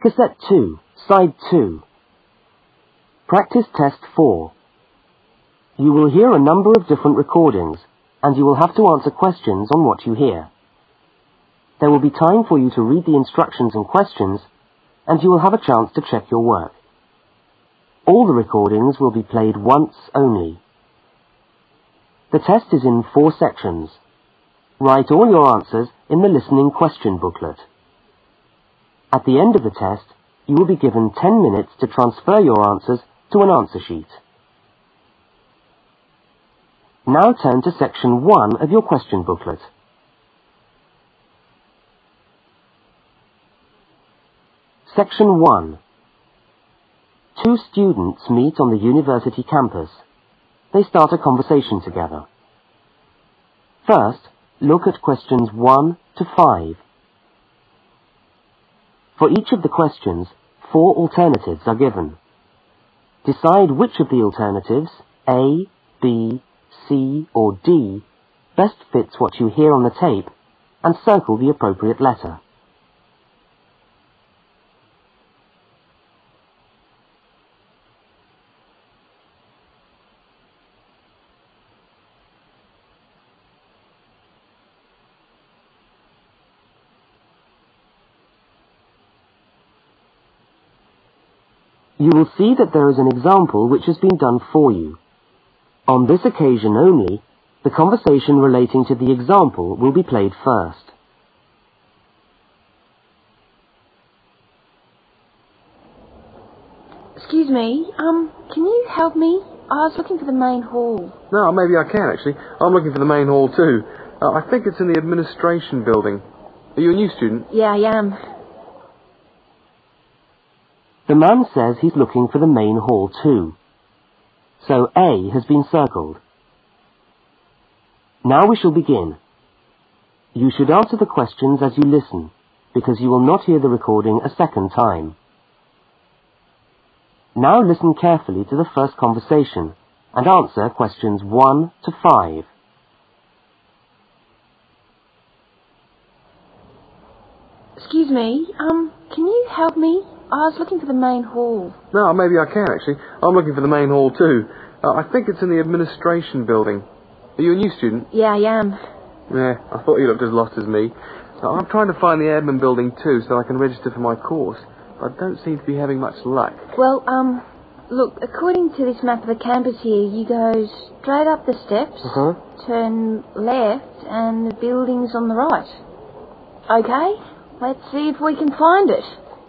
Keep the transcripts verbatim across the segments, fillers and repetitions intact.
Cassette two, Side two. Practice Test four. You will hear a number of different recordings, and you will have to answer questions on what you hear. There will be time for you to read the instructions and questions, and you will have a chance to check your work. All the recordings will be played once only. The test is in four sections. Write all your answers in the listening question booklet. At the end of the test, you will be given ten minutes to transfer your answers to an answer sheet. Now turn to section one of your question booklet. Section one. Two students meet on the university campus. They start a conversation together. First, look at questions one to five. For each of the questions, four alternatives are given. Decide which of the alternatives, A, B, C, or D, best fits what you hear on the tape, and circle the appropriate letter. You will see that there is an example which has been done for you. On this occasion only, the conversation relating to the example will be played first. Excuse me, um, can you help me? I was looking for the main hall. No, maybe I can, actually. I'm looking for the main hall, too. Uh, I think it's in the administration building. Are you a new student? Yeah, I am. The man says he's looking for the main hall too. So A has been circled. Now we shall begin. You should answer the questions as you listen, because you will not hear the recording a second time. Now listen carefully to the first conversation and answer questions one to five. Excuse me, um, can you help me? I was looking for the main hall. No, maybe I can, actually. I'm looking for the main hall, too. Uh, I think it's in the administration building. Are you a new student? Yeah, I am. Yeah, I thought you looked as lost as me. Uh, I'm trying to find the admin building, too, so I can register for my course. But I don't seem to be having much luck. Well, um, look, according to this map of the campus here, you go straight up the steps, Uh-huh. turn left, and the building's on the right. Okay, let's see if we can find it.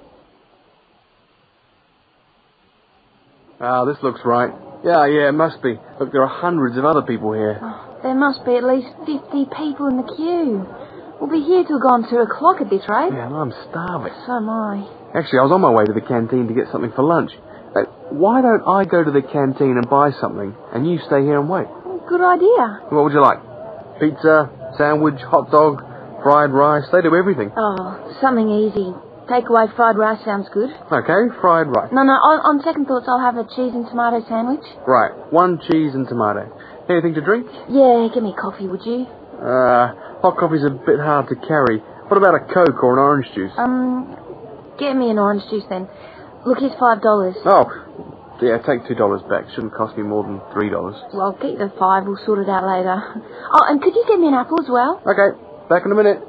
Ah, this looks right. Yeah, yeah, it must be. Look, there are hundreds of other people here. Oh, there must be at least fifty people in the queue. We'll be here till gone two o'clock at this rate. Yeah, and I'm starving. So am I. Actually, I was on my way to the canteen to get something for lunch. Uh, why don't I go to the canteen and buy something, and you stay here and wait? Good idea. What would you like? Pizza, sandwich, hot dog, fried rice? They do everything. Oh, something easy. Takeaway fried rice sounds good. Okay, fried rice. No, no, on, on second thoughts, I'll have a cheese and tomato sandwich. Right, one cheese and tomato. Anything to drink? Yeah, give me coffee, would you? Uh, hot coffee's a bit hard to carry. What about a Coke or an orange juice? Um, get me an orange juice then. Look, here's five dollars. Oh, yeah, take two dollars back. Shouldn't cost me more than three dollars. Well, I'll get you the five. We'll sort it out later. Oh, and could you get me an apple as well? Okay, back in a minute.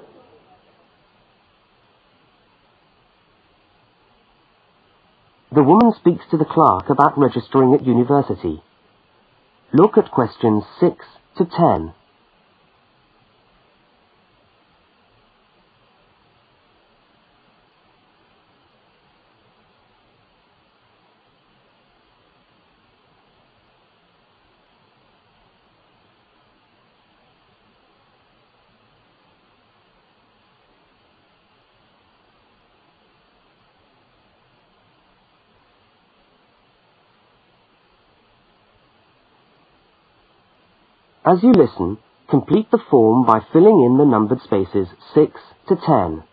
The woman speaks to the clerk about registering at university. Look at questions six to ten. As you listen, complete the form by filling in the numbered spaces six to ten.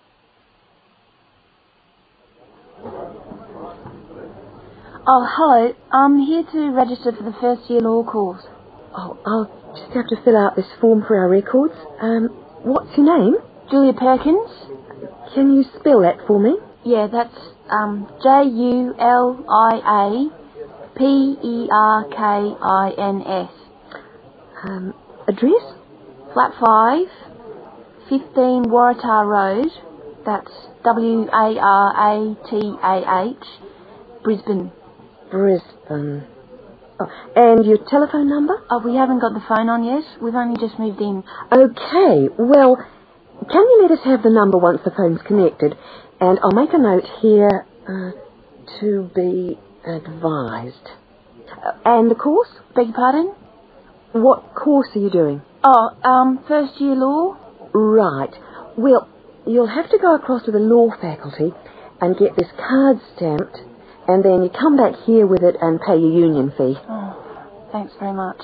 Oh, hello. I'm here to register for the first year law course. Oh, I'll just have to fill out this form for our records. Um, what's your name? Julia Perkins? Can you spell that for me? Yeah, that's um, J U L I A P E R K I N S. Um, address? Flat five, fifteen Waratah Road. That's W A R A T A H, Brisbane. Brisbane. Oh, and your telephone number? Oh, we haven't got the phone on yet. We've only just moved in. Okay, well, can you let us have the number once the phone's connected? And I'll make a note here, uh, to be advised. Uh, and the course? Beg your pardon? What course are you doing? Oh, um, first year law? Right. Well, you'll have to go across to the law faculty and get this card stamped, and then you come back here with it and pay your union fee. Oh, thanks very much.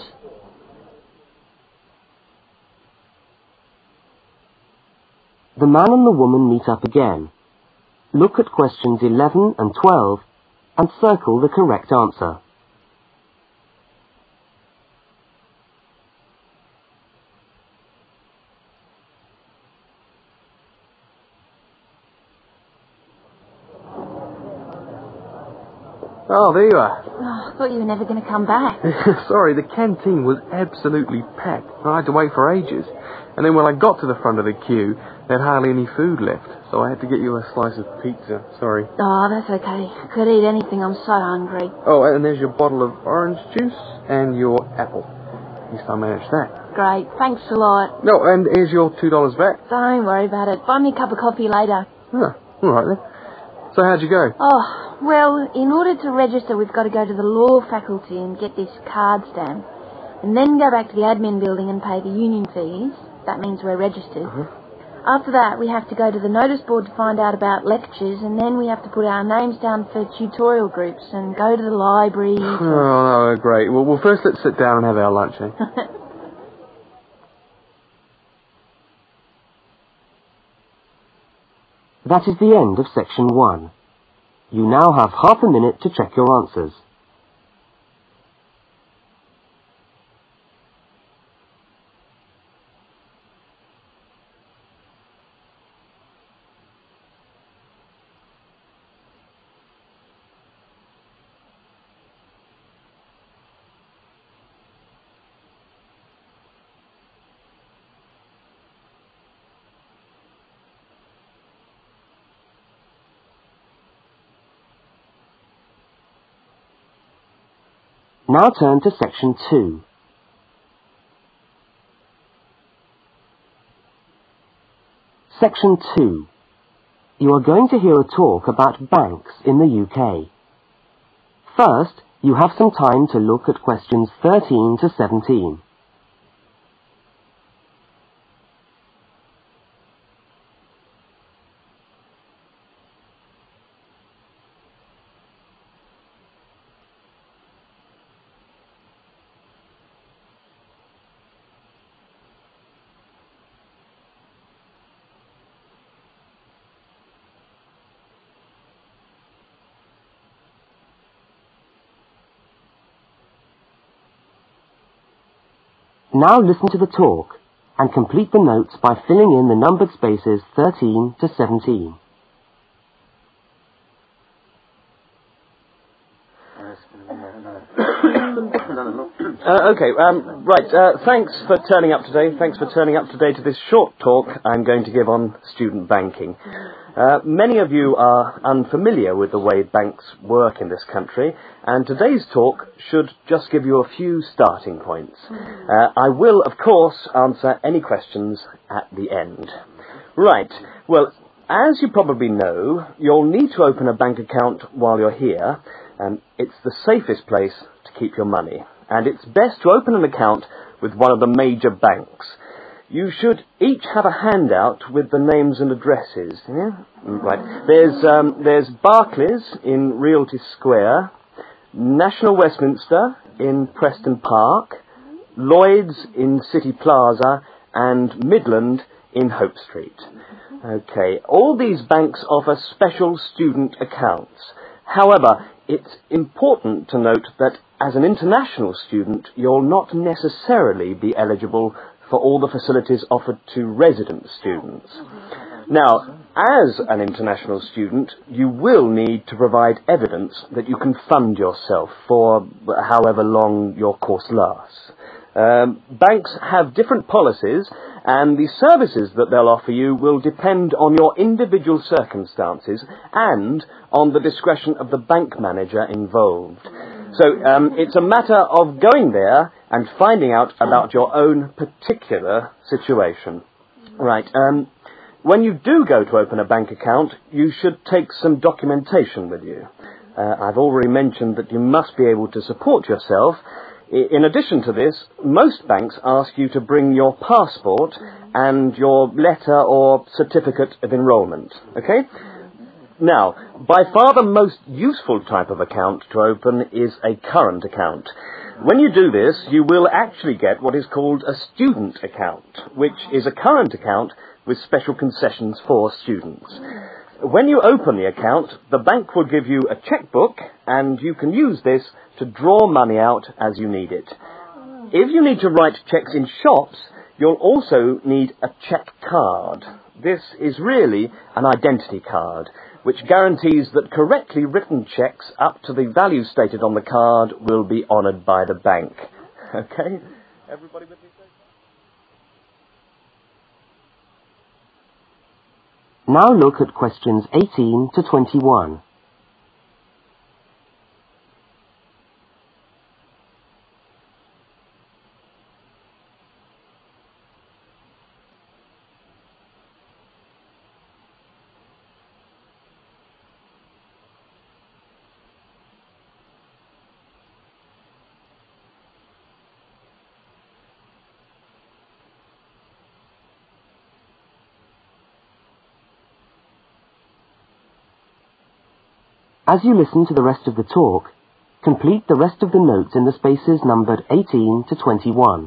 The man and the woman meet up again. Look at questions eleven and twelve and circle the correct answer. Oh, there you are. Oh, I thought you were never going to come back. Sorry, the canteen was absolutely packed. I had to wait for ages. And then when I got to the front of the queue, they had hardly any food left. So I had to get you a slice of pizza. Sorry. Oh, that's okay. I could eat anything. I'm so hungry. Oh, and there's your bottle of orange juice and your apple. At least I managed that. Great. Thanks a lot. No, and here's your two dollars back. Don't worry about it. Buy me a cup of coffee later. Huh, all right then. So how'd you go? Oh, well, in order to register, we've got to go to the law faculty and get this card stamp, and then go back to the admin building and pay the union fees. That means we're registered. Uh-huh. After that, we have to go to the notice board to find out about lectures, and then we have to put our names down for tutorial groups and go to the library. Oh, no, great. Well, well, first let's sit down and have our lunch, eh? That is the end of section one. You now have half a minute to check your answers. Now turn to section two. Section two. You are going to hear a talk about banks in the U K. First, you have some time to look at questions thirteen to seventeen. Now listen to the talk and complete the notes by filling in the numbered spaces thirteen to seventeen. Uh, okay, um, right, uh, thanks for turning up today. Thanks for turning up today to this short talk I'm going to give on student banking. Uh, many of you are unfamiliar with the way banks work in this country, and today's talk should just give you a few starting points. Uh, I will, of course, answer any questions at the end. Right, well, as you probably know, you'll need to open a bank account while you're here, and it's the safest place to keep your money. And it's best to open an account with one of the major banks. You should each have a handout with the names and addresses. Yeah? Right. There's um, there's Barclays in Realty Square, National Westminster in Preston Park, Lloyd's in City Plaza, and Midland in Hope Street. Okay. All these banks offer special student accounts. However, it's important to note that as an international student, you'll not necessarily be eligible for all the facilities offered to resident students. Now, as an international student, you will need to provide evidence that you can fund yourself for however long your course lasts. Um, banks have different policies, and the services that they'll offer you will depend on your individual circumstances and on the discretion of the bank manager involved. So um, it's a matter of going there and finding out about your own particular situation. Right. Um, when you do go to open a bank account, you should take some documentation with you. Uh, I've already mentioned that you must be able to support yourself. In addition to this, most banks ask you to bring your passport and your letter or certificate of enrolment. Okay? Now, by far the most useful type of account to open is a current account. When you do this, you will actually get what is called a student account, which is a current account with special concessions for students. When you open the account, the bank will give you a checkbook, and you can use this to draw money out as you need it. If you need to write checks in shops, you'll also need a check card. This is really an identity card, which guarantees that correctly written checks up to the value stated on the card will be honoured by the bank. Okay? Everybody with me? Now look at questions eighteen to twenty-one. As you listen to the rest of the talk, complete the rest of the notes in the spaces numbered eighteen to twenty-one.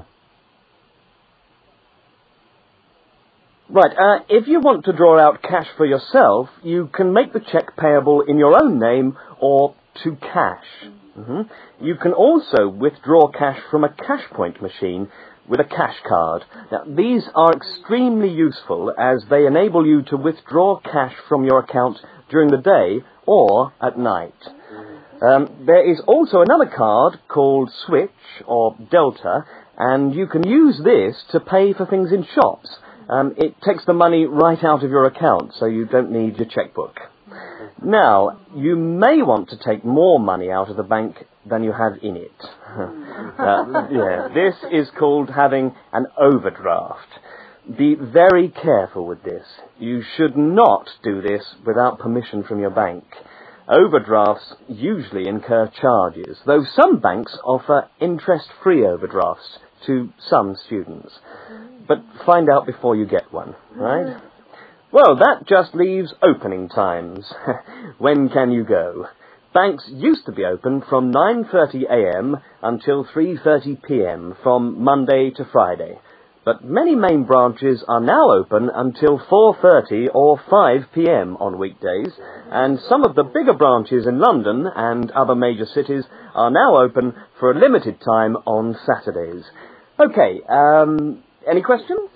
Right, uh, if you want to draw out cash for yourself, you can make the cheque payable in your own name or to cash. Mm-hmm. You can also withdraw cash from a cash point machine with a cash card. Now, these are extremely useful as they enable you to withdraw cash from your account during the day or at night. Um, there is also another card called Switch or Delta, and you can use this to pay for things in shops. Um, it takes the money right out of your account, so you don't need your checkbook. Now, you may want to take more money out of the bank than you have in it. uh, yeah, this is called having an overdraft. Be very careful with this. You should not do this without permission from your bank. Overdrafts usually incur charges, though some banks offer interest-free overdrafts to some students. But find out before you get one, right? Well, that just leaves opening times. When can you go? Banks used to be open from nine thirty a m until three thirty p m from Monday to Friday. But many main branches are now open until four thirty or five p m on weekdays, and some of the bigger branches in London and other major cities are now open for a limited time on Saturdays. Okay, um, any questions?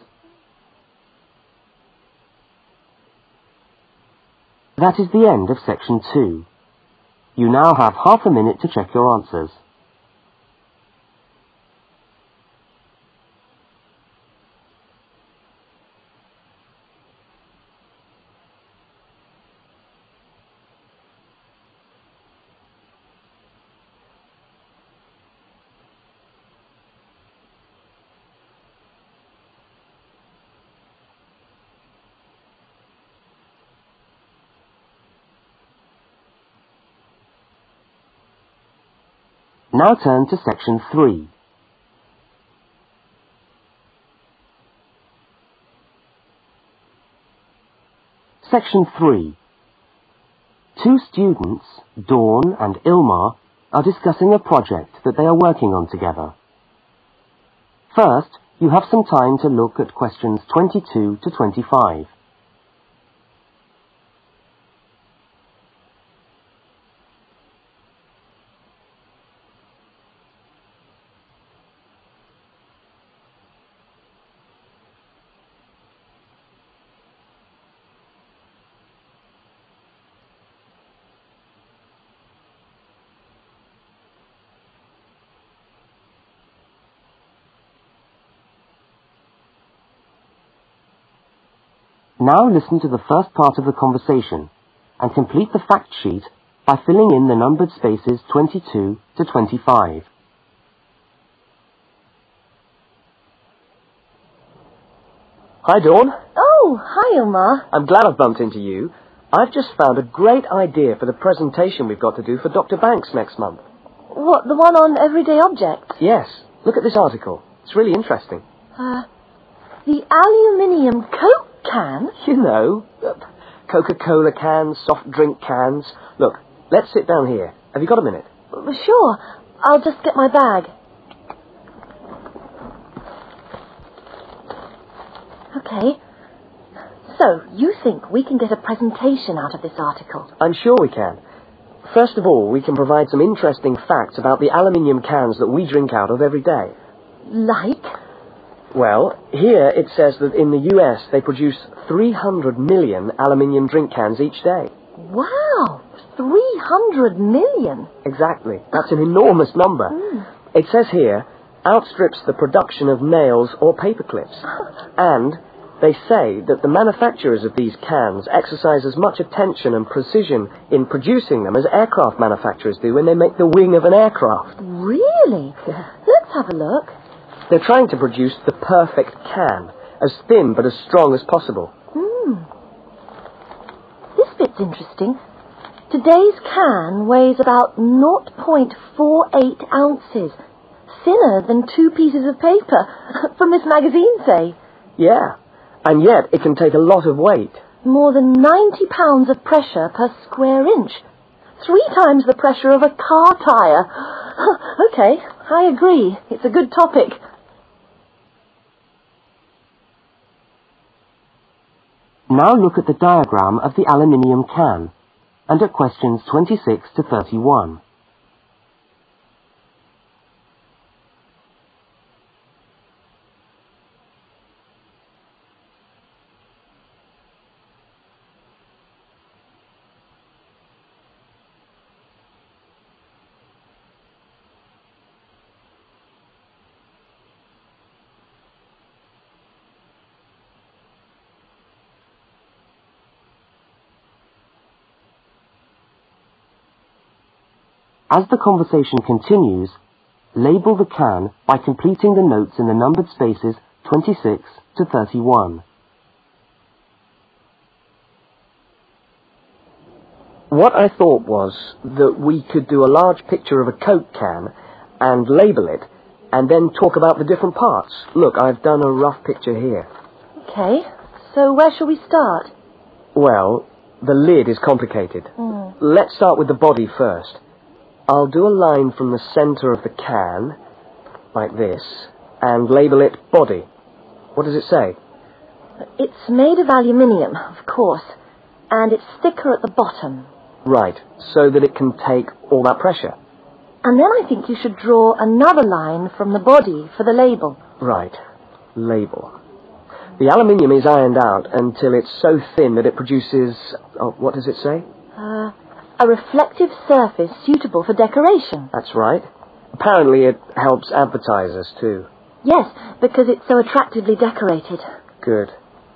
That is the end of section two. You now have half a minute to check your answers. Now turn to section three. Section three. Two students, Dawn and Ilmar, are discussing a project that they are working on together. First, you have some time to look at questions twenty-two to twenty-five. Now listen to the first part of the conversation and complete the fact sheet by filling in the numbered spaces twenty-two to twenty-five. Hi, Dawn. Oh, hi, Omar. I'm glad I've bumped into you. I've just found a great idea for the presentation we've got to do for Doctor Banks next month. What, the one on everyday objects? Yes. Look at this article. It's really interesting. Uh, the aluminium Coke can? You know, uh, Coca-Cola cans, soft drink cans. Look, let's sit down here. Have you got a minute? Sure. I'll just get my bag. Okay. So, you think we can get a presentation out of this article? I'm sure we can. First of all, we can provide some interesting facts about the aluminium cans that we drink out of every day. Like? Well, here it says that in the U S they produce three hundred million aluminium drink cans each day. Wow! three hundred million? Exactly. That's an enormous number. Mm. It says here, outstrips the production of nails or paper clips. And they say that the manufacturers of these cans exercise as much attention and precision in producing them as aircraft manufacturers do when they make the wing of an aircraft. Really? Yeah. Let's have a look. They're trying to produce the perfect can, as thin but as strong as possible. Hmm. This bit's interesting. Today's can weighs about zero point four eight ounces. Thinner than two pieces of paper. From this magazine, say. Yeah. And yet it can take a lot of weight. More than ninety pounds of pressure per square inch. Three times the pressure of a car tyre. Okay, I agree. It's a good topic. Now look at the diagram of the aluminium can and at questions twenty-six to thirty-one. As the conversation continues, label the can by completing the notes in the numbered spaces twenty-six to thirty-one. What I thought was that we could do a large picture of a Coke can and label it and then talk about the different parts. Look, I've done a rough picture here. Okay, so where shall we start? Well, the lid is complicated. Mm. Let's start with the body first. I'll do a line from the centre of the can, like this, and label it body. What does it say? It's made of aluminium, of course, and it's thicker at the bottom. Right, so that it can take all that pressure. And then I think you should draw another line from the body for the label. Right, label. The aluminium is ironed out until it's so thin that it produces, oh, what does it say? Uh, a reflective surface suitable for decoration. That's right. Apparently it helps advertisers too. Yes, because it's so attractively decorated. Good.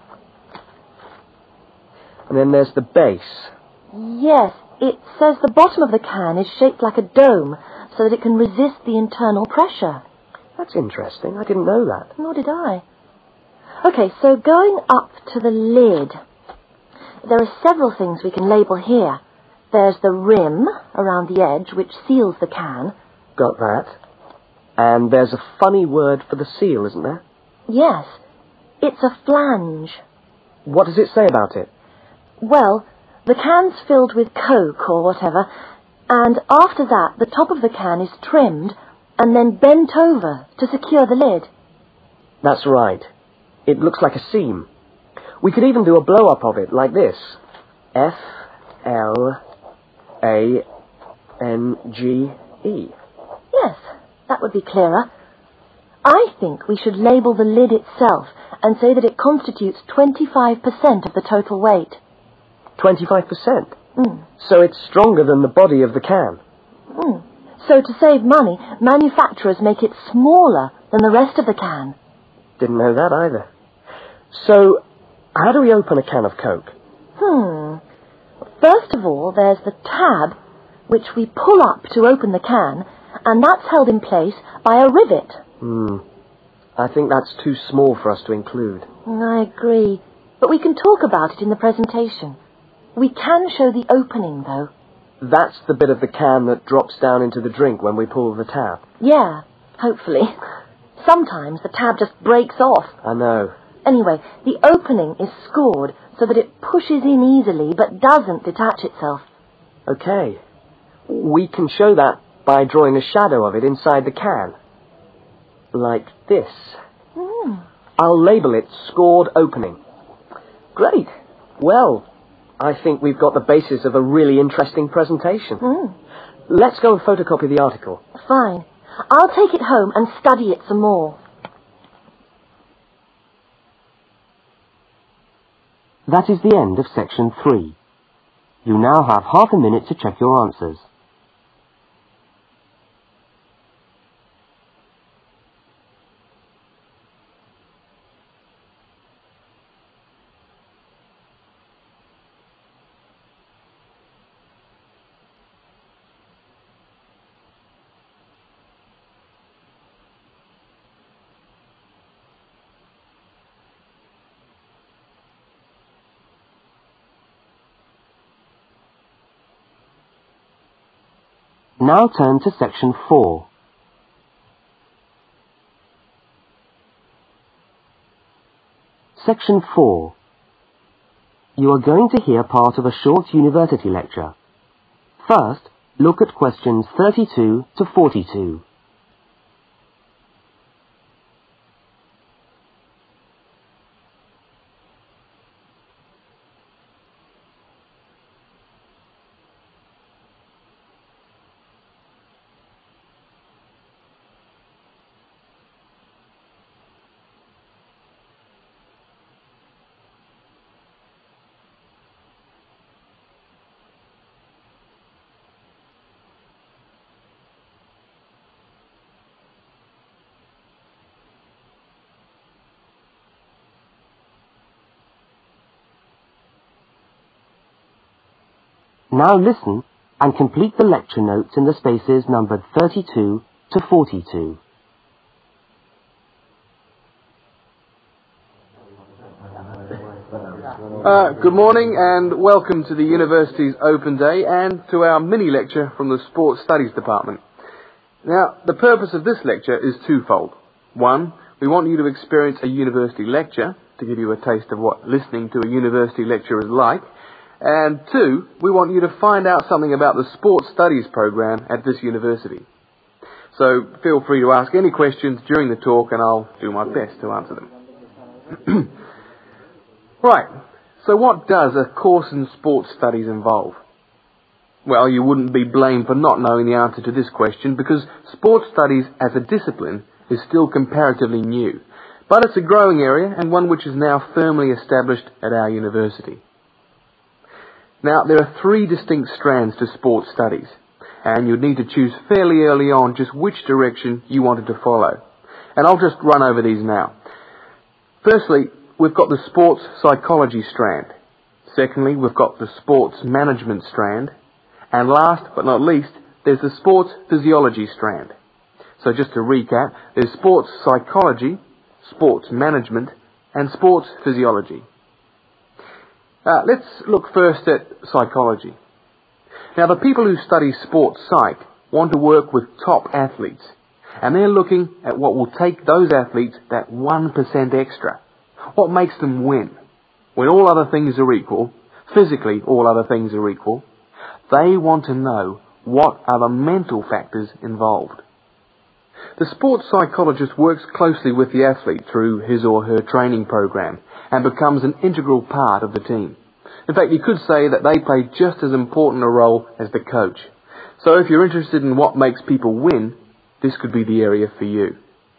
And then there's the base. Yes, it says the bottom of the can is shaped like a dome so that it can resist the internal pressure. That's interesting. I didn't know that. Nor did I. Okay, so going up to the lid, there are several things we can label here. There's the rim around the edge, which seals the can. Got that. And there's a funny word for the seal, isn't there? Yes, it's a flange. What does it say about it? Well, the can's filled with Coke or whatever, and after that the top of the can is trimmed and then bent over to secure the lid. That's right. It looks like a seam. We could even do a blow-up of it, like this. F L A N G E. Yes, that would be clearer. I think we should label the lid itself and say that it constitutes twenty-five percent of the total weight. twenty-five percent? Mm. So it's stronger than the body of the can. Mm. So to save money, manufacturers make it smaller than the rest of the can. Didn't know that either. So, How do we open a can of Coke? Hmm. First of all, there's the tab, which we pull up to open the can, and that's held in place by a rivet. Hmm. I think that's too small for us to include. I agree, but we can talk about it in the presentation. We can show the opening, though. That's the bit of the can that drops down into the drink when we pull the tab. Yeah, hopefully. Sometimes the tab just breaks off. I know. Anyway, the opening is scored so that it pushes in easily but doesn't detach itself. Okay. We can show that by drawing a shadow of it inside the can. Like this. Mm. I'll label it Scored Opening. Great. Well, I think we've got the basis of a really interesting presentation. Mm. Let's go and photocopy the article. Fine. I'll take it home and study it some more. That is the end of section three. You now have half a minute to check your answers. Now turn to section four. Section four. You are going to hear part of a short university lecture. First, look at questions thirty-two to forty-two. Now listen and complete the lecture notes in the spaces numbered thirty-two to forty-two. Uh, good morning and welcome to the University's Open Day and to our mini-lecture from the Sports Studies Department. Now, the purpose of this lecture is twofold. One, we want you to experience a university lecture to give you a taste of what listening to a university lecture is like. And two, we want you to find out something about the Sports Studies program at this university. So feel free to ask any questions during the talk and I'll do my best to answer them. Right, so what does a course in sports studies involve? Well, you wouldn't be blamed for not knowing the answer to this question because sports studies as a discipline is still comparatively new. But it's a growing area and one which is now firmly established at our university. Now, there are three distinct strands to sports studies, and you'd need to choose fairly early on just which direction you wanted to follow. And I'll just run over these now. Firstly, we've got the sports psychology strand. Secondly, we've got the sports management strand. And last but not least, there's the sports physiology strand. So just to recap, there's sports psychology, sports management, and sports physiology. Uh, let's look first at psychology. Now, the people who study sports psych want to work with top athletes, and they're looking at what will take those athletes that one percent extra. What makes them win? When all other things are equal, physically all other things are equal, they want to know what are the mental factors involved. The sports psychologist works closely with the athlete through his or her training program and becomes an integral part of the team. In fact, you could say that they play just as important a role as the coach. So if you're interested in what makes people win, this could be the area for you.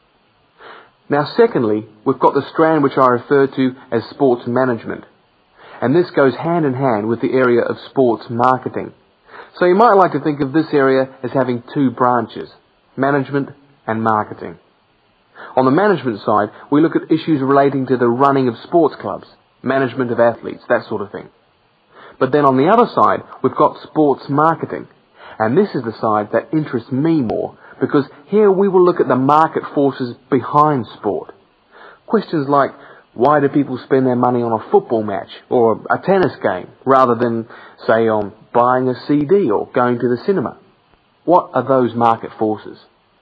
Now, secondly, we've got the strand which I refer to as sports management. And this goes hand in hand with the area of sports marketing. So you might like to think of this area as having two branches, management and marketing. On the management side, we look at issues relating to the running of sports clubs, management of athletes, that sort of thing. But then on the other side, we've got sports marketing. And this is the side that interests me more, because here we will look at the market forces behind sport. Questions like, why do people spend their money on a football match or a tennis game rather than, say, on buying a C D or going to the cinema? What are those market forces?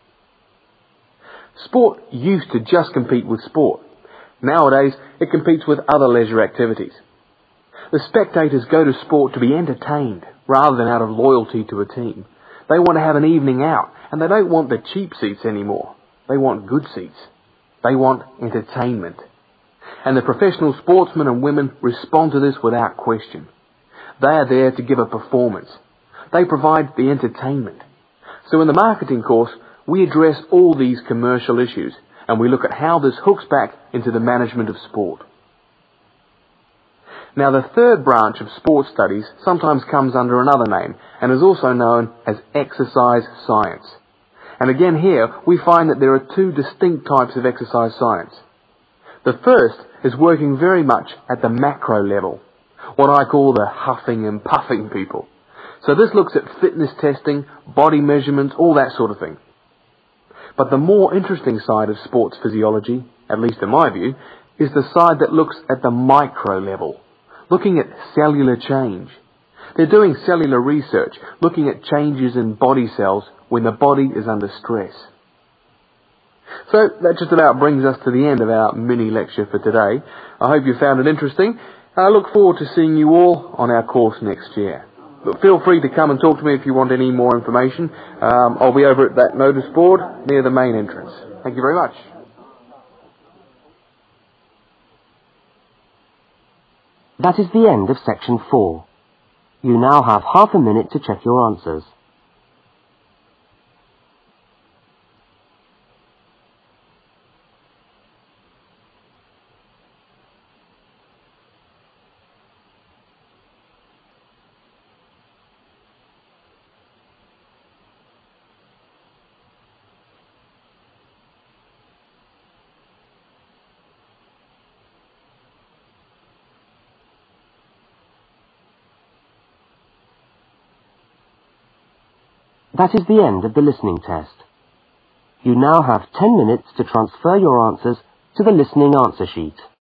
Sport used to just compete with sport. Nowadays, it competes with other leisure activities. The spectators go to sport to be entertained rather than out of loyalty to a team. They want to have an evening out, and they don't want the cheap seats anymore. They want good seats. They want entertainment. And the professional sportsmen and women respond to this without question. They are there to give a performance. They provide the entertainment. So in the marketing course, we address all these commercial issues, and we look at how this hooks back into the management of sport. Now, the third branch of sports studies sometimes comes under another name and is also known as exercise science. And again here, we find that there are two distinct types of exercise science. The first is working very much at the macro level, what I call the huffing and puffing people. So this looks at fitness testing, body measurements, all that sort of thing. But the more interesting side of sports physiology, at least in my view, is the side that looks at the micro level, looking at cellular change. They're doing cellular research, looking at changes in body cells when the body is under stress. So that just about brings us to the end of our mini lecture for today. I hope you found it interesting. I look forward to seeing you all on our course next year. But feel free to come and talk to me if you want any more information. Um, I'll be over at that notice board near the main entrance. Thank you very much. That is the end of section four. You now have half a minute to check your answers. That is the end of the listening test. You now have ten minutes to transfer your answers to the listening answer sheet.